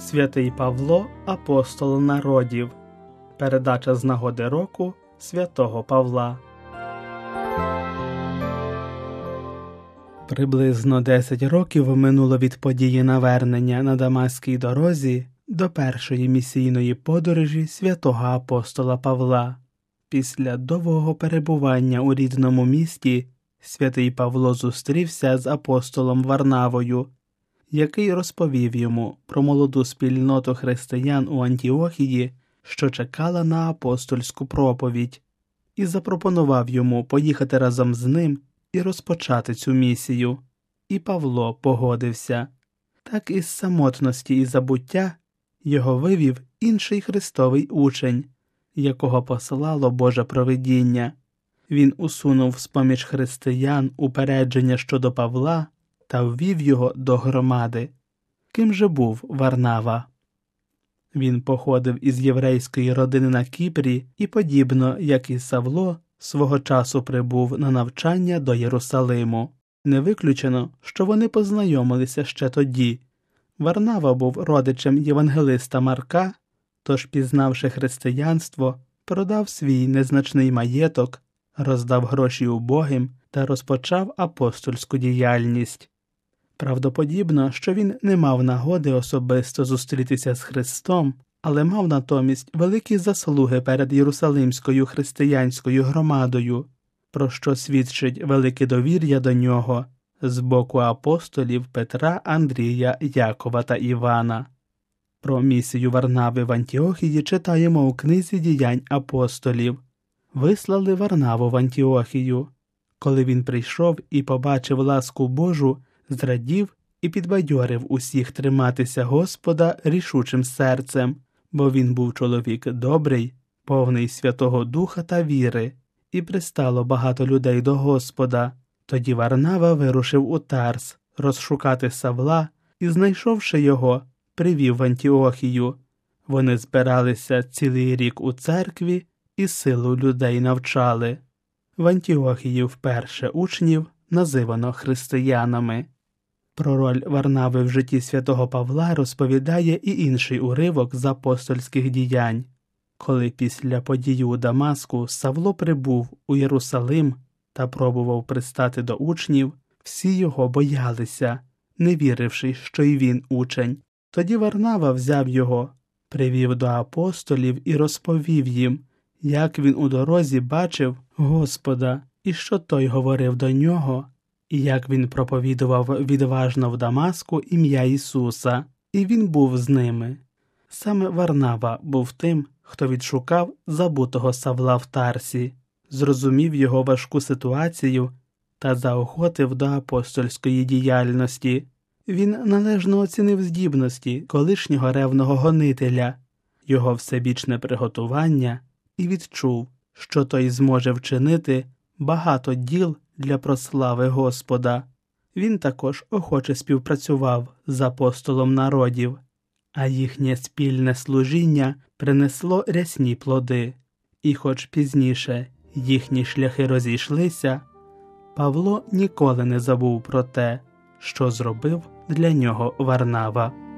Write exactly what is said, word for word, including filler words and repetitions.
Святий Павло – апостол народів. Передача з нагоди року святого Павла. Приблизно десять років минуло від події навернення на Дамаській дорозі до першої місійної подорожі святого апостола Павла. Після довгого перебування у рідному місті святий Павло зустрівся з апостолом Варнавою, який розповів йому про молоду спільноту християн у Антіохії, що чекала на апостольську проповідь, і запропонував йому поїхати разом з ним і розпочати цю місію. І Павло погодився. Так із самотності і забуття його вивів інший Христовий учень, якого послало Боже провидіння. Він усунув з-поміж християн упередження щодо Павла та ввів його до громади. Ким же був Варнава? Він походив із єврейської родини на Кіпрі і, подібно як і Савло, свого часу прибув на навчання до Єрусалиму. Не виключено, що вони познайомилися ще тоді. Варнава був родичем євангелиста Марка, тож, пізнавши християнство, продав свій незначний маєток, роздав гроші убогим та розпочав апостольську діяльність. Правдоподібно, що він не мав нагоди особисто зустрітися з Христом, але мав натомість великі заслуги перед Єрусалимською християнською громадою, про що свідчить велике довір'я до нього з боку апостолів Петра, Андрія, Якова та Івана. Про місію Варнави в Антіохії читаємо у книзі «Діянь апостолів». Вислали Варнаву в Антіохію. Коли він прийшов і побачив ласку Божу, зрадів і підбадьорив усіх триматися Господа рішучим серцем, бо він був чоловік добрий, повний Святого Духа та віри, і пристало багато людей до Господа. Тоді Варнава вирушив у Тарс розшукати Савла і, знайшовши його, привів в Антіохію. Вони збиралися цілий рік у церкві і силу людей навчали. В Антіохії вперше учнів називано християнами. Про роль Варнави в житті святого Павла розповідає і інший уривок з апостольських діянь. Коли після події у Дамаску Савло прибув у Єрусалим та пробував пристати до учнів, всі його боялися, не віривши, що й він учень. Тоді Варнава взяв його, привів до апостолів і розповів їм, як він у дорозі бачив Господа і що той говорив до нього, і як він проповідував відважно в Дамаску ім'я Ісуса, і він був з ними. Саме Варнава був тим, хто відшукав забутого Савла в Тарсі, зрозумів його важку ситуацію та заохотив до апостольської діяльності. Він належно оцінив здібності колишнього ревного гонителя, його всебічне приготування і відчув, що той зможе вчинити багато діл для прослави Господа. Він також охоче співпрацював з апостолом народів, а їхнє спільне служіння принесло рясні плоди. І хоч пізніше їхні шляхи розійшлися, Павло ніколи не забув про те, що зробив для нього Варнава.